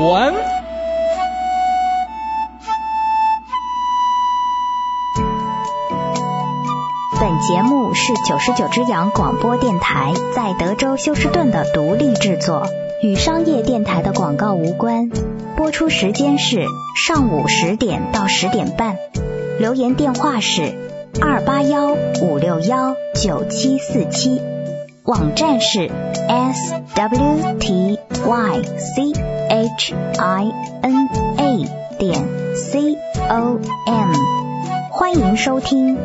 文。 本节目是99只羊广播电台在德州休斯顿的独立制作，与商业电台的广告无关。播出时间是上午10点到10点半。留言电话是281-561-9747，网站是 swtychina.com， 欢迎收听。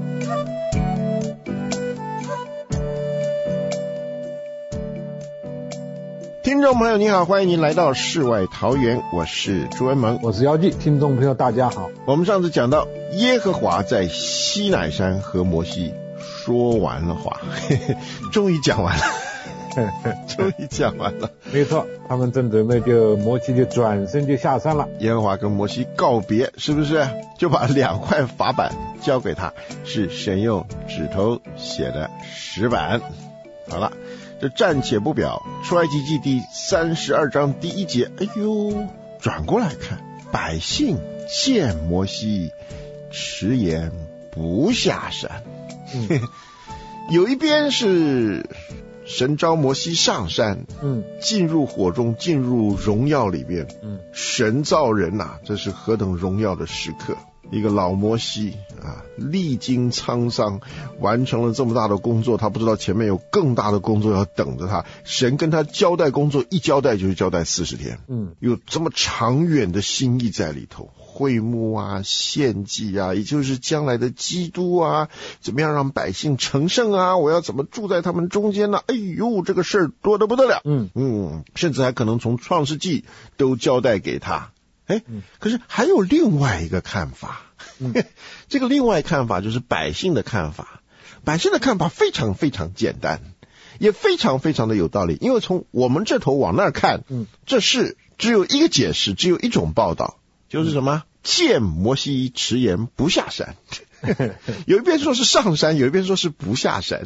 听众朋友你好，欢迎您来到世外桃源，我是朱文萌， 我是姚记。听众朋友大家好， 我们上次讲到耶和华在西乃山和摩西说完了话，终于讲完了终于讲完了， 没错，他们正准备摩西就转身就下山了。 耶和华跟摩西告别，是不是就把2块法板交给他，是神用指头写的石板。好了，这暂且不表，出埃及记第32章第1节，哎呦，转过来看，百姓见摩西迟延不下山。有一边是神召摩西上山，进入火中，进入荣耀里面，神造人啊，这是何等荣耀的时刻。一个老摩西啊，历经沧桑，完成了这么大的工作，他不知道前面有更大的工作要等着他。神跟他交代工作，一交代就是交代40天，有这么长远的心意在里头。会幕啊，献祭啊，也就是将来的基督啊，怎么样让百姓成圣啊，我要怎么住在他们中间呢？哎呦，这个事儿多得不得了，甚至还可能从创世纪都交代给他。可是还有另外一个看法，这个另外看法就是百姓的看法。百姓的看法非常非常简单，也非常非常的有道理，因为从我们这头往那儿看，这事只有一个解释，只有一种报道，就是什么？见摩西迟延不下山。有一边说是上山，有一边说是不下山。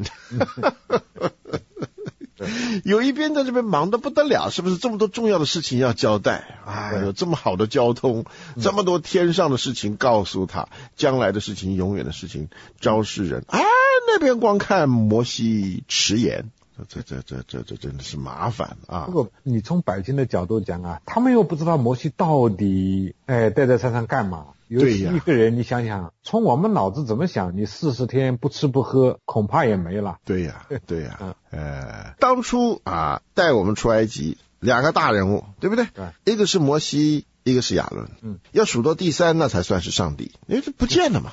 有一边在这边忙得不得了，是不是这么多重要的事情要交代？有这么好的交通，这么多天上的事情告诉他，将来的事情，永远的事情昭示人。那边光看摩西迟延，这真的是麻烦啊！ 不过你从百姓的角度讲啊，他们又不知道摩西到底待在山上干嘛。尤其一个人，你想想，从我们脑子怎么想，你40天不吃不喝，恐怕也没了。对呀。 当初带我们出埃及2个大人物，对不对？一个是摩西，一个是亚伦。要数到第3，那才算是上帝，因为这不见了嘛。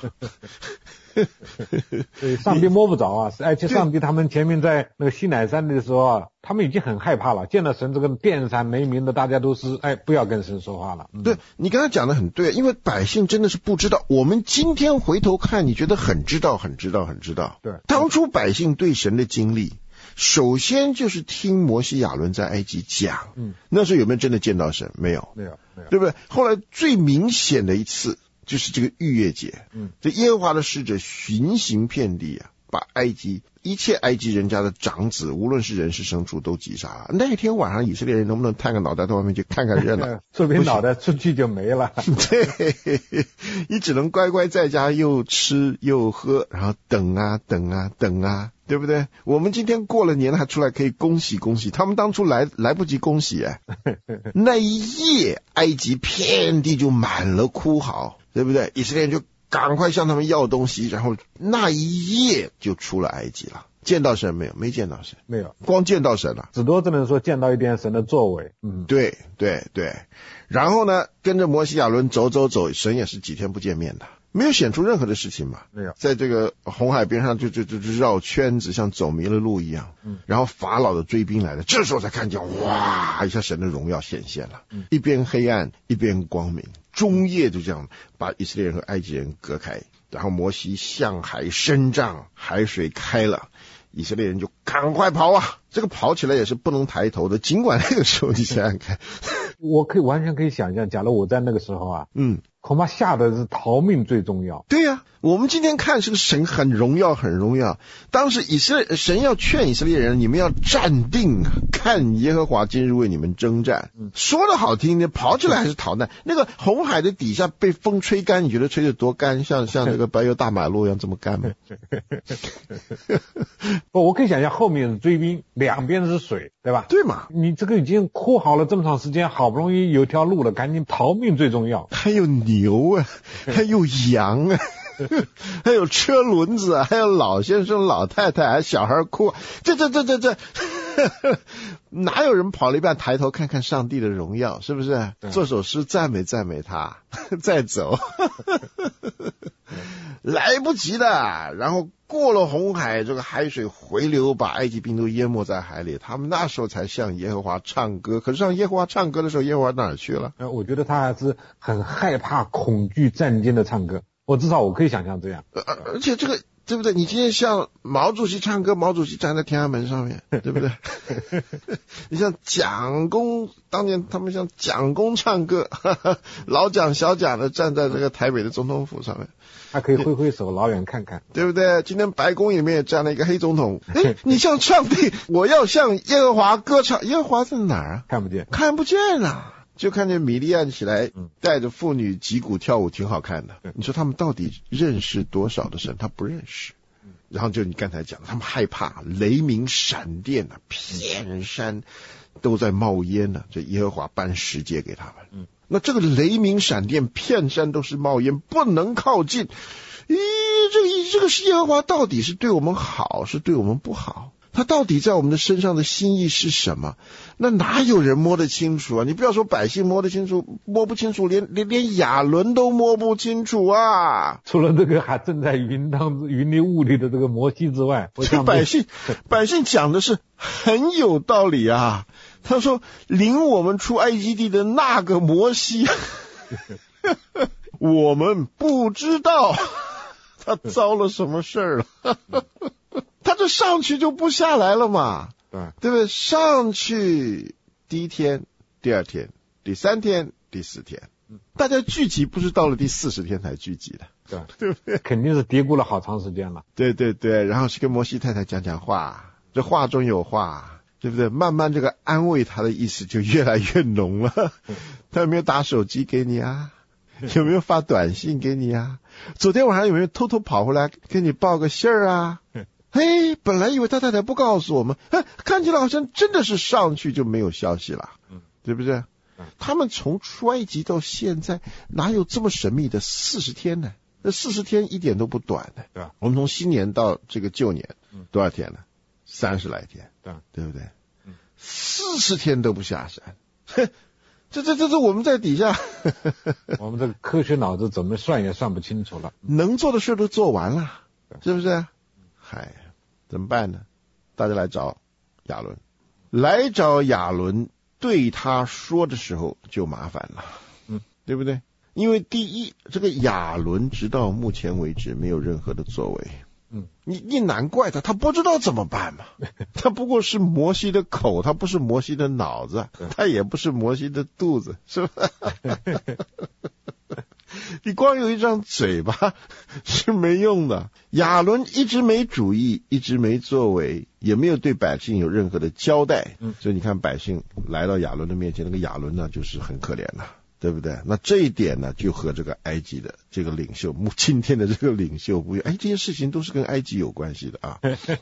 对，上帝摸不着啊！而且上帝他们前面在那个西乃山的时候啊，他们已经很害怕了，见到神这个电闪雷鸣的，大家都是不要跟神说话了。 对，你刚才讲的很对，因为百姓真的是不知道。我们今天回头看，你觉得很知道。对，当初百姓对神的经历，首先就是听摩西亚伦在埃及讲，那时候有没有真的见到神？没有，对不对？后来最明显的一次就是这个逾越节，这耶和华的使者巡行遍地啊，把一切埃及人家的长子，无论是人是牲畜都击杀了。那一天晚上，以色列人能不能探个脑袋到外面去看看热闹？ 这边脑袋出去就没了。 对，你只能乖乖在家又吃又喝，然后等啊，对不对？我们今天过了年还出来可以恭喜恭喜，他们当初来不及恭喜那一夜埃及遍地就满了哭嚎，对不对？以色列人就赶快向他们要东西，然后那一夜就出了埃及了。见到神没有？没见到神， 没有， 光见到神了， 只多只能说见到一点神的作为。 对。然后呢，跟着摩西亚伦走，神也是几天不见面的，没有显出任何的事情嘛， 没有，在这个红海边上就绕圈子，像走迷了路一样。然后法老的追兵来了，这时候才看见，哇，一下神的荣耀显现了，一边黑暗一边光明，中夜就这样把以色列人和埃及人隔开。然后摩西向海伸杖，海水开了，以色列人就赶快跑啊！这个跑起来也是不能抬头的，尽管那个时候你想想看， 我完全可以想象，假如我在那个时候啊， 恐怕吓得是逃命最重要。 对呀，我们今天看是个神很荣耀很荣耀，当时神要劝以色列人，你们要站定啊，看耶和华今日为你们征战。说的好听，你跑起来还是逃难。那个红海的底下被风吹干，你觉得吹得多干？像那个白油大马路一样这么干吗？ 我可以想象后面是追兵，两边是水，对吧？ 对嘛？ 你这个已经哭好了这么长时间，好不容易有条路了，赶紧逃命最重要。 还有牛啊，还有羊啊，还有车轮子啊，还有老先生老太太，还小孩哭，这哪有人跑了一半抬头看看上帝的荣耀，是不是？做首诗赞美他再走来不及的。然后过了红海，这个海水回流，把埃及兵都淹没在海里，他们那时候才向耶和华唱歌。可是向耶和华唱歌的时候，耶和华哪儿去了？ 我觉得他还是很害怕恐惧战惊的唱歌，至少我可以想象这样。 而且这个对不对？你今天向毛主席唱歌，毛主席站在天安门上面，对不对？你像蒋公，当年他们向蒋公唱歌，老蒋小蒋的站在这个台北的总统府上面， 他可以挥挥手，老远看看， 对不对？今天白宫里面也站了一个黑总统，你向上帝，我要向耶和华歌唱，耶和华在哪儿啊？ 看不见， 看不见了。就看见米利暗起来带着妇女击鼓跳舞，挺好看的。你说他们到底认识多少的神？他不认识。然后就你刚才讲，他们害怕雷鸣闪电啊，遍山都在冒烟呢。这耶和华颁十诫给他们。那这个雷鸣闪电遍山都是冒烟，不能靠近。这个耶和华到底是对我们好，是对我们不好？他到底在我们的身上的心意是什么？那哪有人摸得清楚啊？你不要说百姓摸得清楚，摸不清楚，连亚伦都摸不清楚啊！ 除了这个还正在云里雾里的这个摩西之外， 这百姓讲的是很有道理啊。他说领我们出埃及地的那个摩西，我们不知道他遭了什么事儿了。他这上去就不下来了嘛，对不对？上去第一天、第二天、第三天、第四天，大家聚集不是到了第40天才聚集的，对不对？ 肯定是嘀咕了好长时间了。 对，然后去跟摩西太太讲话，这话中有话，对不对？慢慢这个安慰他的意思就越来越浓了。他有没有打手机给你啊？有没有发短信给你啊？昨天晚上有没有偷偷跑回来跟你报个信儿啊？本来以为他太太不告诉我们，看起来好像真的是上去就没有消息了，对不对？他们从出埃及到现在哪有这么神秘的40天呢？那40天一点都不短的，对吧？我们从新年到这个旧年，多少天呢？30来天，对不对？40天都不下山，这我们在底下， 我们这个科学脑子怎么算也算不清楚了。 能做的事都做完了，是不是？怎么办呢？大家来找亚伦，对他说的时候就麻烦了，对不对？因为第一，这个亚伦直到目前为止没有任何的作为，你难怪他不知道怎么办嘛。他不过是摩西的口，他不是摩西的脑子，他也不是摩西的肚子，是吧？你光有一张嘴巴是没用的。亚伦一直没主意，一直没作为，也没有对百姓有任何的交代，所以你看百姓来到亚伦的面前，那个亚伦呢就是很可怜了，对不对？那这一点呢就和这个埃及的这个领袖，今天的这个领袖不一样，这些事情都是跟埃及有关系的啊。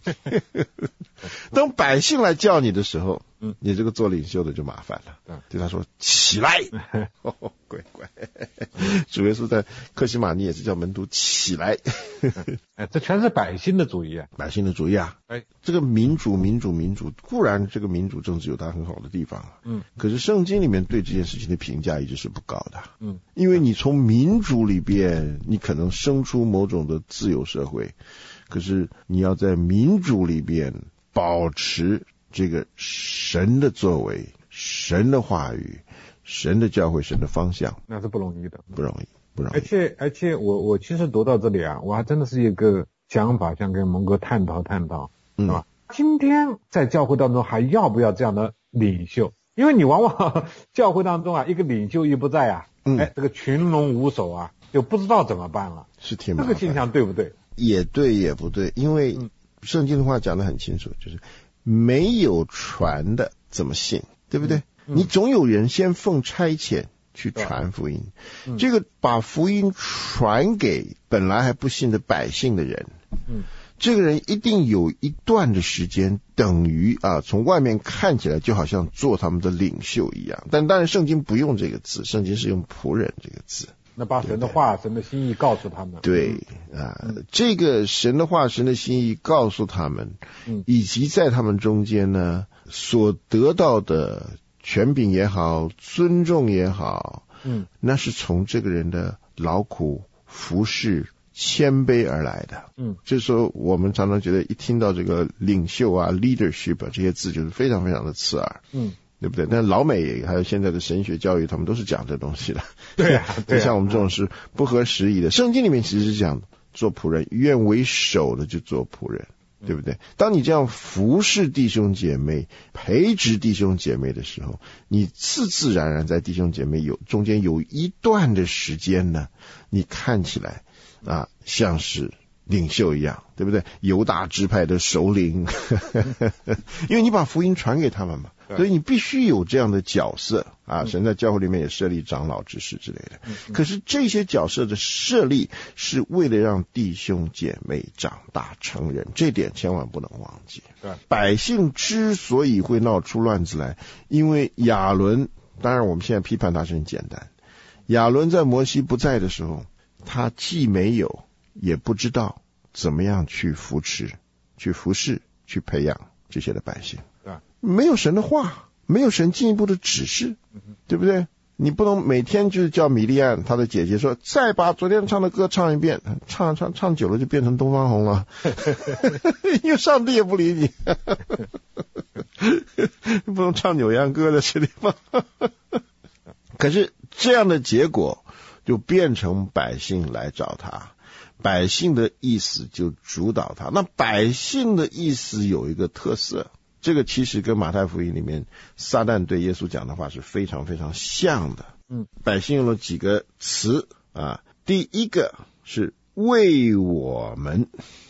当百姓来叫你的时候，你这个做领袖的就麻烦了，对他说起来，乖，主耶稣在客西马尼也是叫门徒起来。 这全是百姓的主意啊， 百姓的主意啊。这个民主，固然这个民主政治有它很好的地方，可是圣经里面对这件事情的评价一直是不高的，因为你从民主里边，你可能生出某种的自由社会，可是你要在民主里边保持这个神的作为、神的话语、神的教诲、神的方向， 那是不容易的， 不容易。 而且我其实读到这里啊，我还真的是一个想法，想跟蒙哥探讨，是吧？今天在教会当中还要不要这样的领袖？因为你往往教会当中啊，一个领袖一不在啊， 这个群龙无首啊，就不知道怎么办了， 是挺麻烦。 这个现象对不对？ 也对也不对，因为圣经的话讲得很清楚，就是没有传的怎么信，对不对？你总有人先奉差遣去传福音，这个把福音传给本来还不信的百姓的人，这个人一定有一段的时间等于从外面看起来就好像做他们的领袖一样，但当然圣经不用这个字，圣经是用仆人这个字。 那把神的话、神的心意告诉他们。 对这个神的话、神的心意告诉他们，以及在他们中间呢所得到的权柄也好、尊重也好，那是从这个人的劳苦、服侍、谦卑而来的。就是说我们常常觉得一听到这个领袖啊、leadership 这些字就是非常非常的刺耳。对不对？但老美还有现在的神学教育，他们都是讲这东西的。对啊，就像我们这种是不合时宜的。圣经里面其实是讲做仆人，愿为首的就做仆人，对不对？当你这样服侍弟兄姐妹、培植弟兄姐妹的时候，你自自然然在弟兄姐妹中间有一段的时间呢，你看起来像是领袖一样，对不对？犹大支派的首领因为你把福音传给他们嘛，所以你必须有这样的角色神在教会里面也设立长老执事之类的。可是这些角色的设立是为了让弟兄姐妹长大成人，这点千万不能忘记。百姓之所以会闹出乱子来，因为亚伦，当然我们现在批判他是很简单，亚伦在摩西不在的时候，他既没有也不知道怎么样去扶持、去服侍、去培养这些的百姓。没有神的话，没有神进一步的指示，对不对？你不能每天就是叫米利暗他的姐姐说再把昨天唱的歌唱一遍，唱久了就变成东方红了因为上帝也不理你不能唱扭秧歌的这地方可是这样的结果就变成百姓来找他，百姓的意思就主导他。那百姓的意思有一个特色，这个其实跟马太福音里面撒旦对耶稣讲的话是非常非常像的。百姓用了几个词第一个是为我们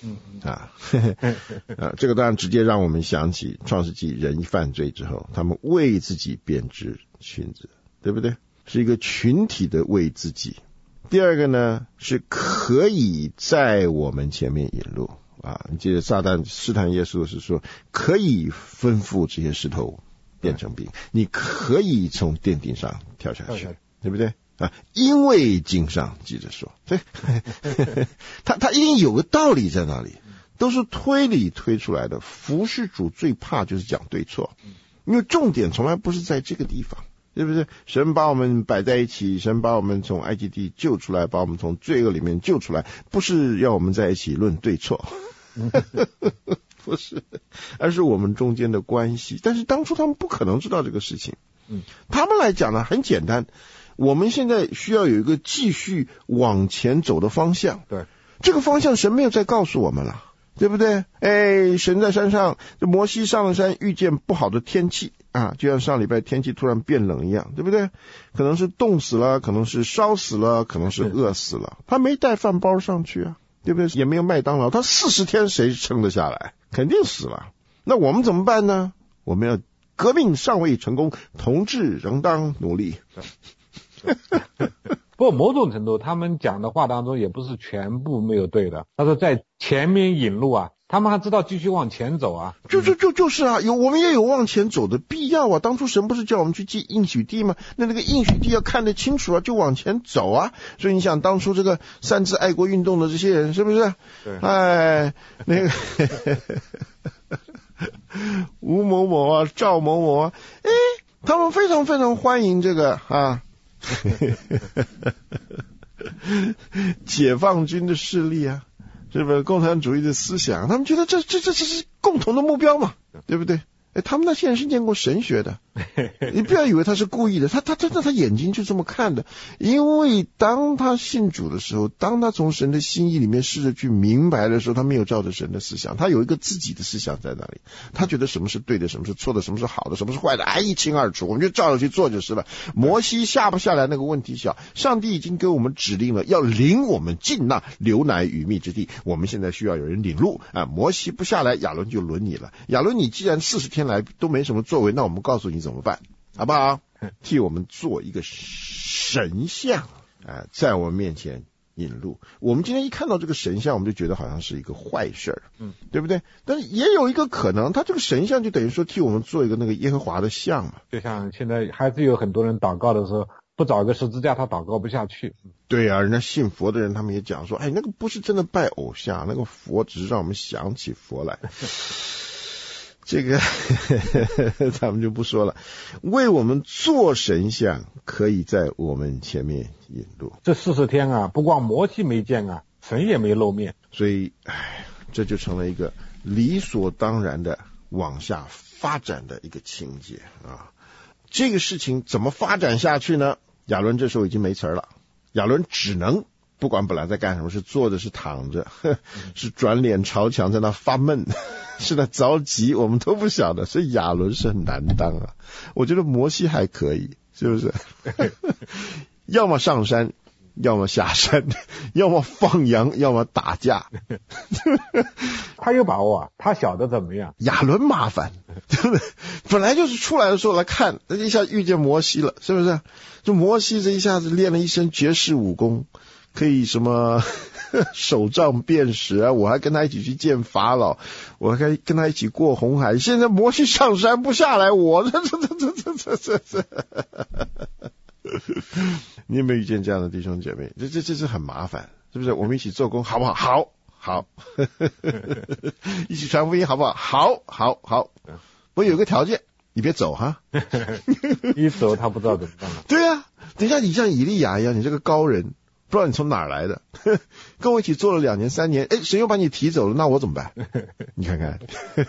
这个当然直接让我们想起创世纪人一犯罪之后，他们为自己编织裙子，对不对？是一个群体的为自己。第二个呢是可以在我们前面引路你记得撒旦试探耶稣是说可以吩咐这些石头变成冰，你可以从殿顶上跳下去，对不对因为经上记着说，所以他一定有个道理在那里，都是推理推出来的。服侍主最怕就是讲对错，因为重点从来不是在这个地方，对不对？神把我们摆在一起，神把我们从埃及地救出来，把我们从罪恶里面救出来，不是要我们在一起论对错不是，而是我们中间的关系。但是当初他们不可能知道这个事情，他们来讲呢很简单，我们现在需要有一个继续往前走的方向。对，这个方向神没有再告诉我们了，对不对？神在山上，摩西上了山遇见不好的天气就像上礼拜天气突然变冷一样，对不对？可能是冻死了，可能是烧死了，可能是饿死了，他没带饭包上去对不对？也没有麦当劳，他40天谁撑得下来？肯定死了。那我们怎么办呢？我们要革命尚未成功，同志仍当努力不过某种程度他们讲的话当中也不是全部没有对的。他说在前面引路他们还知道继续往前走就是我们也有往前走的必要当初神不是叫我们去进应许地吗？那个应许地要看得清楚就往前走所以你想当初这个三次爱国运动的这些人是不是？对，那个吴某某赵某某他们非常非常欢迎这个解放军的势力是不是共产主义的思想？他们觉得这是共同的目标嘛，对不对？他们那些人是念过神学的， 你不要以为他是故意的，他真的他眼睛就这么看的。因为当他信主的时候，当他从神的心意里面试着去明白的时候，他没有照着神的思想，他有一个自己的思想在那里，他觉得什么是对的，什么是错的，什么是好的，什么是坏的，一清二楚，我们就照着去做就是了。摩西下不下来那个问题小，上帝已经给我们指令了，要领我们进那流奶与蜜之地，我们现在需要有人领路啊。摩西不下来，亚伦就轮你了。亚伦，你既然40天来都没什么作为，那我们告诉你怎么办，好不好？替我们做一个神像在我们面前引路。我们今天一看到这个神像，我们就觉得好像是一个坏事对不对？但是也有一个可能，他这个神像就等于说替我们做一个那个耶和华的像嘛。 就像现在还是有很多人祷告的时候，不找个十字架他祷告不下去。 对啊，人家信佛的人他们也讲说，那个不是真的拜偶像，那个佛只是让我们想起佛来。这个咱们就不说了。为我们做神像，可以在我们前面引路。 这40天啊，不光摩西没见啊，神也没露面， 所以这就成了一个理所当然的往下发展的一个情节啊。这个事情怎么发展下去呢？亚伦这时候已经没词儿了，亚伦只能不管本来在干什么，是坐着是躺着，是转脸朝墙在那发闷，是在着急，我们都不晓得。所以亚伦是很难当啊。我觉得摩西还可以，是不是？要么上山，要么下山，要么放羊，要么打架。 他有把握啊，他晓得怎么样。 亚伦麻烦，对不对？本来就是出来的时候来看，一下遇见摩西了，是不是？就摩西这一下子练了一身绝世武功，可以什么手杖辨识啊，我还跟他一起去见法老，我还跟他一起过红海。现在摩西上山不下来，我这你有没有遇见这样的弟兄姐妹？这是很麻烦，是不是？我们一起做工好不好？好一起传福音好不好？好我有一个条件，你别走哈。 一走他不知道怎么办了。 对啊，等一下你像以利亚一样，你这个高人不知道你从哪儿来的，跟我一起做了2年3年，神又把你提走了，那我怎么办？你看看，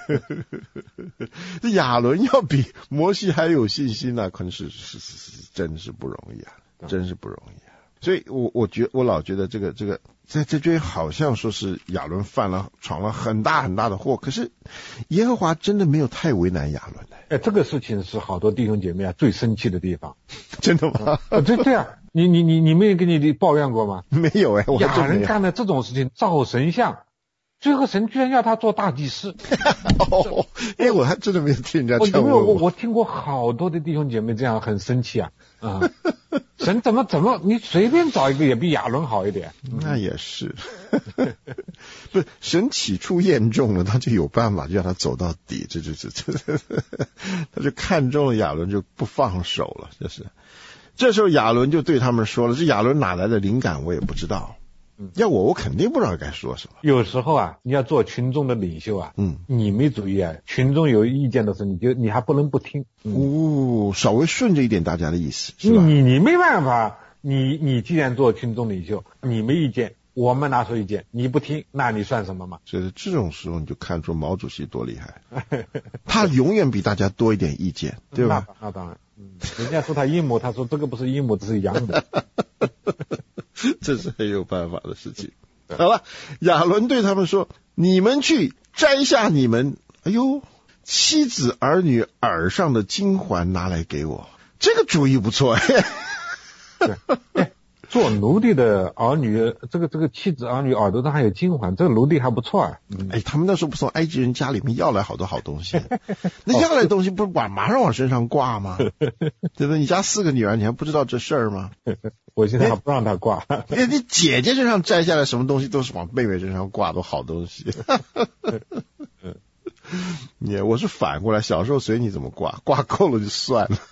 这亚伦要比摩西还有信心呢，可能是真是不容易啊，真是不容易啊。所以我老觉得这个在这边好像说是亚伦闯了很大很大的祸，可是耶和华真的没有太为难亚伦的。 这个事情是好多弟兄姐妹最生气的地方。 真的吗？ 对啊，你没有跟你抱怨过吗？ 没有我亚伦干了这种事情，造神像，最后神居然要他做大祭司。 我还真的没有听人家讲过。 我听过好多的弟兄姐妹这样很生气啊。神怎么你随便找一个也比亚伦好一点。 那也是。不是神起初验中了，他就有办法就让他走到底，他就看中了亚伦就不放手了。这时候亚伦就对他们说了，这亚伦哪来的灵感我也不知道，要我肯定不知道该说什么。 有时候啊，你要做群众的领袖啊，你没主意啊，群众有意见的时候，你还不能不听。稍微顺着一点大家的意思，是吧？你没办法，你既然做群众领袖，你没意见，我们拿出意见，你不听，那你算什么嘛？ 所以这种时候你就看出毛主席多厉害，他永远比大家多一点意见，对吧？ 那当然，人家说他阴谋，他说这个不是阴谋，这是阳谋。 这是很有办法的事情。好了，亚伦对他们说，你们去摘下你们妻子儿女耳上的金环拿来给我，这个主意不错。 对，做奴隶的儿女，这个妻子儿女耳朵上还有金环，这个奴隶还不错啊。 他们那时候不从埃及人家里面要来好多好东西，那要来的东西不是马上往身上挂吗？对不对？你家4个女儿，你还不知道这事儿吗？ 我现在还不让他挂。 你姐姐身上摘下来什么东西都是往妹妹身上挂，都好东西。我是反过来，小时候随你怎么挂够了就算了。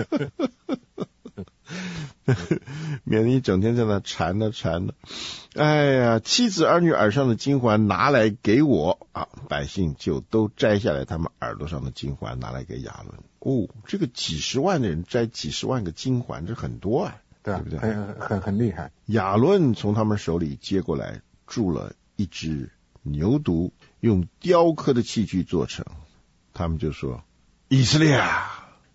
免得你整天在那缠的。妻子儿女耳上的金环拿来给我啊！百姓就都摘下来他们耳朵上的金环拿来给亚伦。这个几十万的人摘几十万个金环，这很多啊，对不对？ 很厉害。 亚伦从他们手里接过来，铸了一只牛犊，用雕刻的器具做成。他们就说：以色列啊，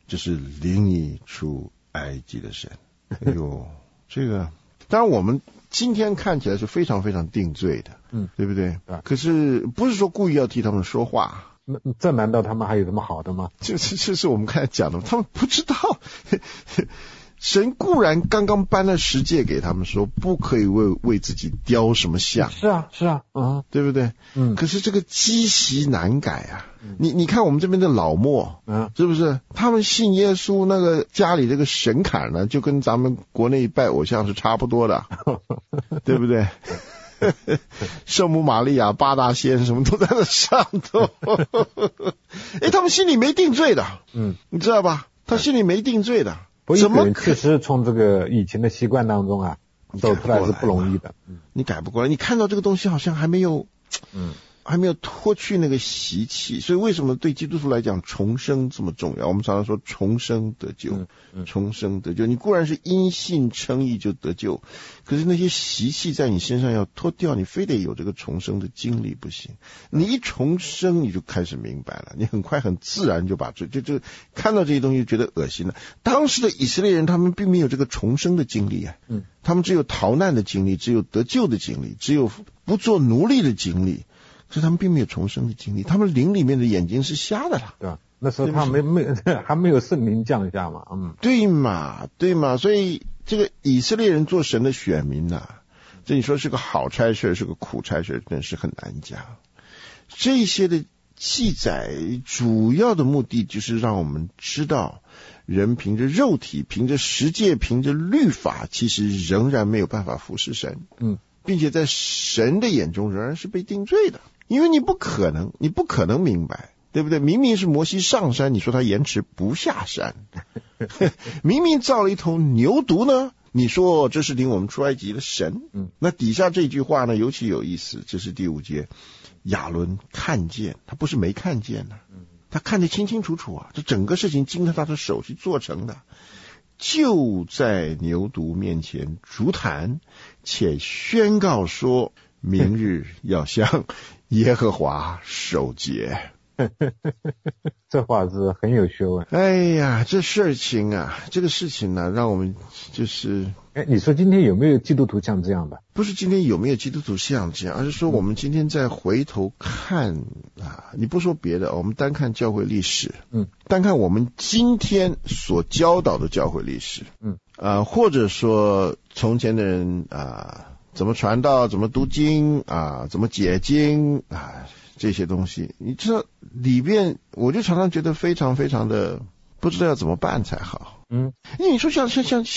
这是领你出埃及的神。哎呦，这个当然我们今天看起来是非常非常定罪的，对不对？可是不是说故意要替他们说话。 这难道他们还有什么好的吗？ 这是我们刚才讲的，他们不知道。神固然刚刚颁了十诫给他们说，不可以为自己雕什么像。 是啊，对不对？可是这个积习难改啊。你看我们这边的老墨，是不是？他们信耶稣，那个家里这个神龛呢，就跟咱们国内拜偶像是差不多的，对不对？圣母玛利亚、八大仙什么都在那上头。他们心里没定罪的，你知道吧？他心里没定罪的。 怎么确实从这个以前的习惯当中啊走出来是不容易的。 你改不过来，你看到这个东西好像还没有脱去那个习气，所以为什么对基督徒来讲重生这么重要？我们常常说重生得救，重生得救。你固然是因信称义就得救，可是那些习气在你身上要脱掉，你非得有这个重生的经历不行。你一重生你就开始明白了，你很快很自然就把就看到这些东西就觉得恶心了。当时的以色列人他们并没有这个重生的经历啊，他们只有逃难的经历，只有得救的经历，只有不做奴隶的经历。所以他们并没有重生的经历，他们灵里面的眼睛是瞎的了。 对吧？那时候他还没有圣灵降下嘛。 对嘛。所以这个以色列人做神的选民啊，这你说是个好差事是个苦差事，真是很难讲。这些的记载主要的目的就是让我们知道，人凭着肉体、凭着十诫、凭着律法，其实仍然没有办法服侍神。并且在神的眼中仍然是被定罪的，因为你不可能明白，对不对？明明是摩西上山，你说他延迟不下山。明明造了一头牛犊呢，你说这是领我们出埃及的神。那底下这句话呢尤其有意思，这是第5节，亚伦看见，他不是没看见呢，他看得清清楚楚啊，这整个事情经过他的手去做成的。就在牛犊面前筑坛，且宣告说，明日要向耶和华守节。 这话是很有学问。 哎呀，这个事情呢，让我们就是你说今天有没有基督徒像这样的？ 不是今天有没有基督徒像这样，而是说我们今天再回头看你不说别的，我们单看教会历史，单看我们今天所教导的教会历史，或者说从前的人怎么传道，怎么读经怎么解经这些东西，你知道里边，我就常常觉得非常非常的不知道要怎么办才好。因为你说像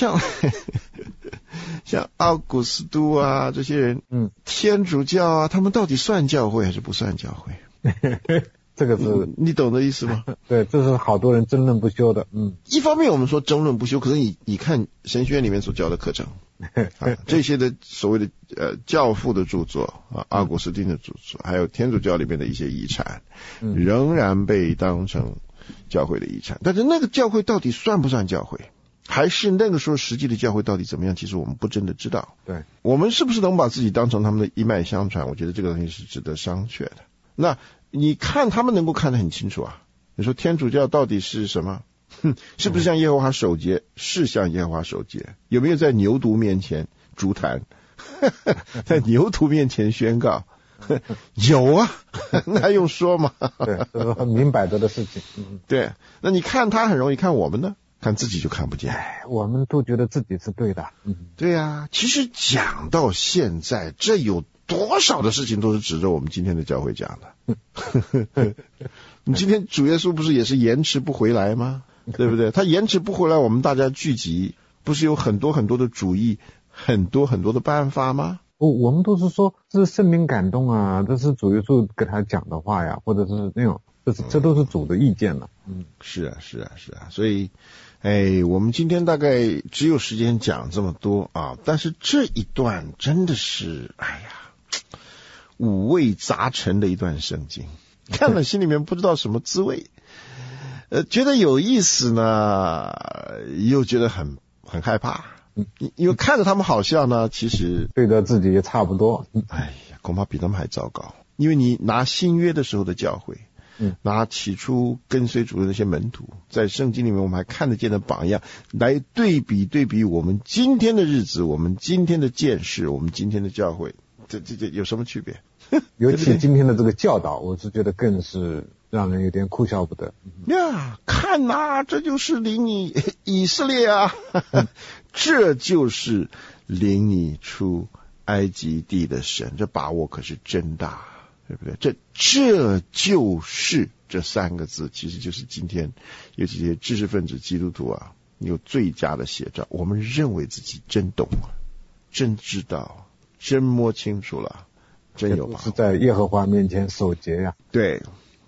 奥古斯都这些人，天主教他们到底算教会还是不算教会？ 这个是你懂的意思吗？ 对，这是好多人争论不休的。 一方面我们说争论不休，可是你看神学院里面所教的课程这些的所谓的教父的著作阿古斯丁的著作，还有天主教里面的一些遗产，仍然被当成教会的遗产。但是那个教会到底算不算教会，还是那个时候实际的教会到底怎么样，其实我们不真的知道。 对， 我们是不是能把自己当成他们的一脉相传，我觉得这个东西是值得商榷的。那你看他们能够看得很清楚你说天主教到底是什么？是不是向耶和华守节？是向耶和华守节。有没有在牛犊面前筑坛？在牛犊面前宣告？有那还用说吗？ 对，这是很明摆着的事情。 对，那你看他很容易，看我们呢？看自己就看不见。 我们都觉得自己是对的。 对啊，其实讲到现在，这有多少的事情都是指着我们今天的教会讲的。你今天主耶稣不是也是延迟不回来吗？对不对？他延迟不回来，我们大家聚集，不是有很多很多的主意，很多很多的办法吗？ 我们都是说这是圣灵感动这是主耶稣给他讲的话呀，或者是那种这都是主的意见了。 是啊。所以我们今天大概只有时间讲这么多但是这一段真的是五味杂陈的一段圣经，看了心里面不知道什么滋味，觉得有意思呢，又觉得很害怕，因为看着他们好笑呢，其实对着自己也差不多。 恐怕比他们还糟糕。因为你拿新约的时候的教会， 拿起初跟随主的那些门徒，在圣经里面我们还看得见的榜样，来对比我们今天的日子，我们今天的见识，我们今天的教会，这有什么区别？ 尤其今天的这个教导，我是觉得更是让人有点哭笑不得呀。看啊，这就是领你以色列啊，这就是领你出埃及地的神，这把握可是真大，对不对？这就是这三个字，其实就是今天有几些知识分子基督徒啊，有最佳的写照。我们认为自己真懂了，真知道，真摸清楚了，真有把握， 是在耶和华面前守节呀。 对，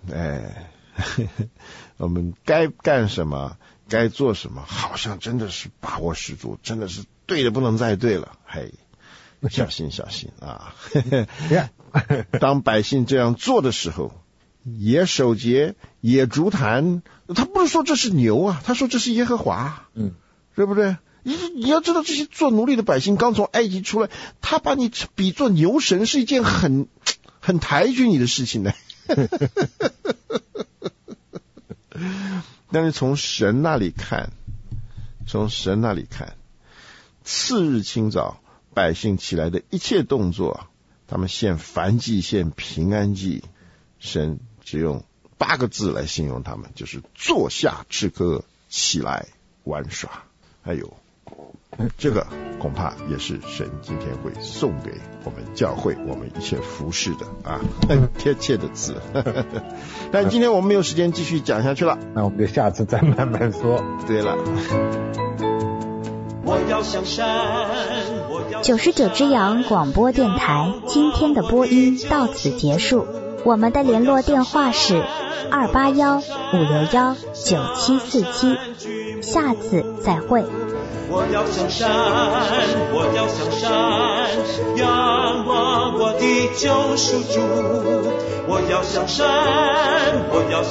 我们该干什么，该做什么，好像真的是把握十足，真的是对的不能再对了。嘿，小心啊！当百姓这样做的时候，也守节，也筑坛，他不是说这是牛啊，他说这是耶和华，对不对？你要知道，这些做奴隶的百姓刚从埃及出来，他把你比作牛神，是一件很抬举你的事情呢。但是从神那里看，次日清早，百姓起来的一切动作，他们献燔祭，献平安祭，神只用8个字来形容他们，就是坐下吃喝，起来玩耍。还有这个恐怕也是神今天会送给我们教会，我们一切服侍的很贴切的字。但今天我们没有时间继续讲下去了， 那我们就下次再慢慢说。 对了 ，99只羊广播电台今天的播音到此结束，我们的联络电话是281-561-9747，下次再会。 我要向山，仰望我的救赎主。我要向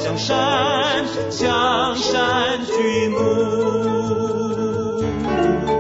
山，向山举目。